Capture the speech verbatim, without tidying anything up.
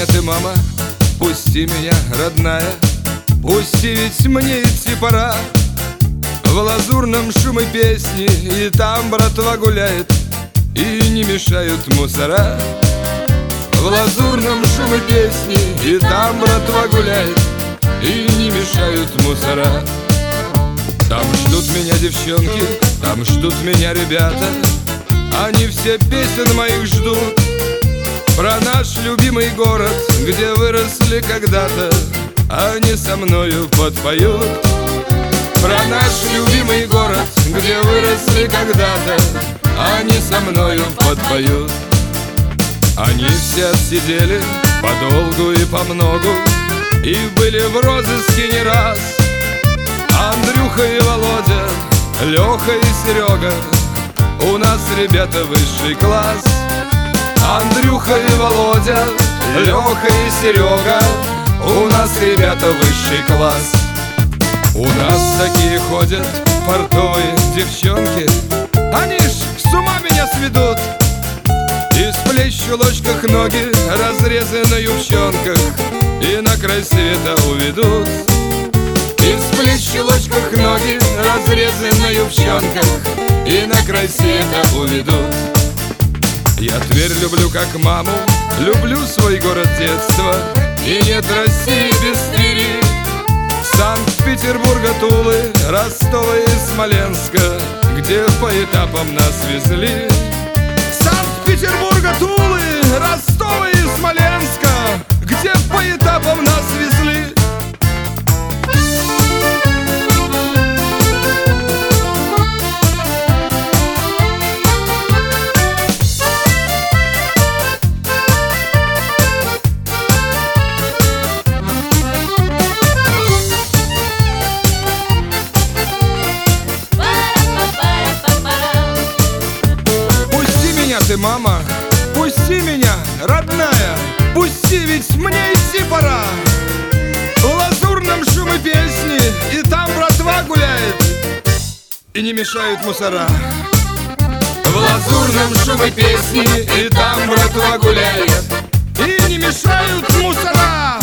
меня ты, мама, пусти меня, родная. Пусти, ведь мне идти пора. В лазурном шуме песни, и там братва гуляет, и не мешают мусора. В лазурном шуме песни, и там братва гуляет, и не мешают мусора. Там ждут меня девчонки, там ждут меня ребята. Они все песен моих ждут про наш любимый город, где выросли когда-то. Они со мною подпоют про наш любимый город, где выросли когда-то. Они со мною подпоют. Они все отсидели подолгу и помногу, и были в розыске не раз. Андрюха и Володя, Леха и Серега, у нас ребята высший класс. Андрюха и Володя, Леха и Серега, у нас ребята высший класс. У нас такие ходят портовые девчонки, они ж с ума меня сведут. Из плеч в чулочках ноги, разрезы на юбчонках, и на край света уведут. Из плеч в чулочках ноги, разрезы на юбчонках, и на край света уведут. Я Тверь люблю как маму, люблю свой город детства, и нет России без Твери. Санкт-Петербурга, Тулы, Ростова и Смоленска, где по этапам нас везли. Санкт-Петербурга, Тулы, Ростова и Смоленска, где по этапам нас везли. Ты, мама, пусти меня, родная, пусти, ведь мне идти пора. В лазурном шуме песни, и там братва гуляет, и не мешают мусора. В лазурном шуме песни, и там братва гуляет, и не мешают мусора.